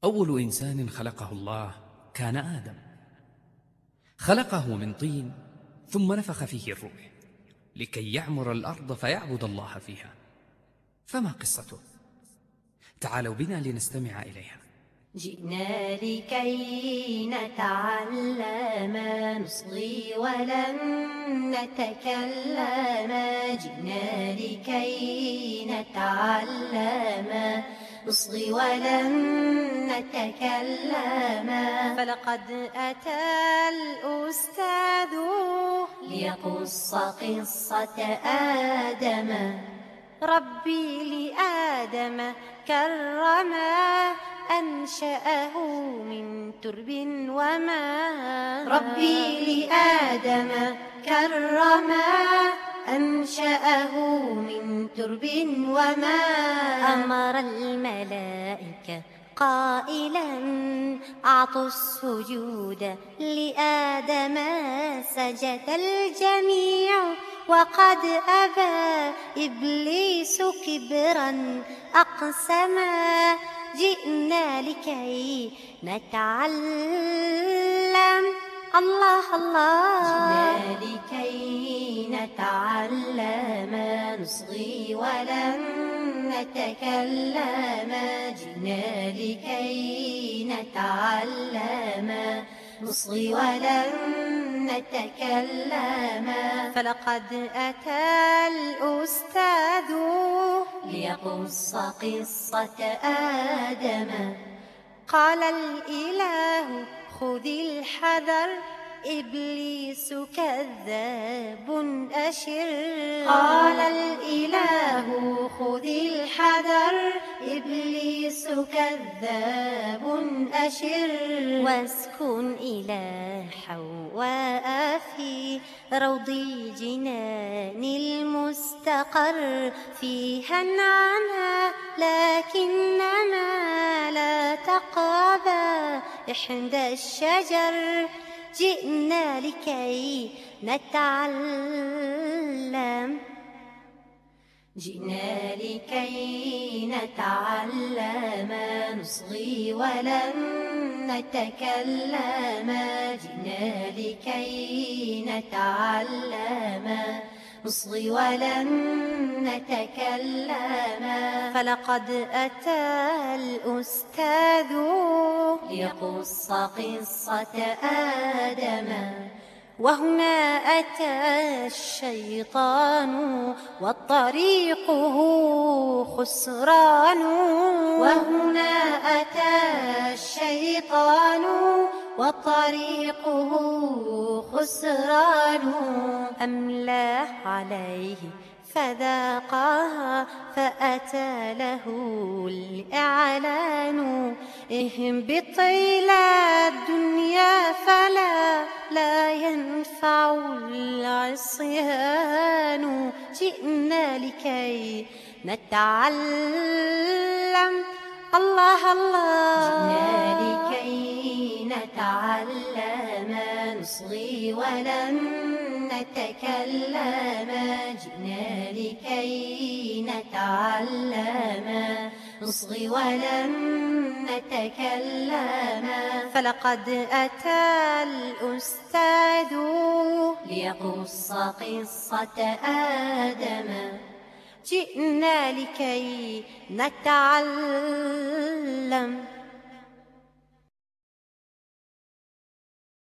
أول إنسان خلقه الله كان آدم، خلقه من طين ثم نفخ فيه الروح لكي يعمر الأرض فيعبد الله فيها. فما قصته؟ تعالوا بنا لنستمع إليها. جئنا لكي نتعلم، نصغي ولن نتكلم. جئنا لكي نتعلم، نصغي ولن نتكلم. فلقد أتى الأستاذ ليقص قصة آدم. ربي لآدم كرما، أنشأه من ترب وماء. ربي لآدم كرما، أنشأه من ترب وماء. أمر الملائكة قائلا أعطوا السجود لآدم. سجد الجميع وقد أبى إبليس كبرا أقسما. جئنا لكي نتعلم، الله الله. جئنا لكي نتعلم، نصغي ولن نتكلم. جئنا لكي نتعلم، نصغي ولن نتكلم. فلقد أتى الأستاذ ليقص قصة آدم. قال الإله خذ الحذر، إبليس كذاب أشر. قال الإله خذ الحذر، إبليس كذاب أشر. واسكن إلى حواء في روض الجنان المستقر. فيها انعما لكنما لا تقربا إحدى الشجر. جئنا لكي نتعلم، جئنا لكي نتعلم. نصغي ولن نتكلم. جئنا لكي نتعلم، نصغي ولن نتكلم. فلقد أتى الأستاذ ليقص قصة آدم. وهنا أتى الشيطان وطريقه خسران. وهنا أتى الشيطان وطريقه خسران. أملى عليه فذاقها فأتى له الإعلان. اهبط إلى الدنيا فلا ينفع العصيان. جئنا لكي نتعلم، الله الله. جئنا لكي نتعلم، نصغي ولن نتكلم. جئنا لكي نتعلم، نصغي ولن نتكلم. فلقد أتى الأستاذ ليقص قصة آدم. جئنا لكي نتعلم.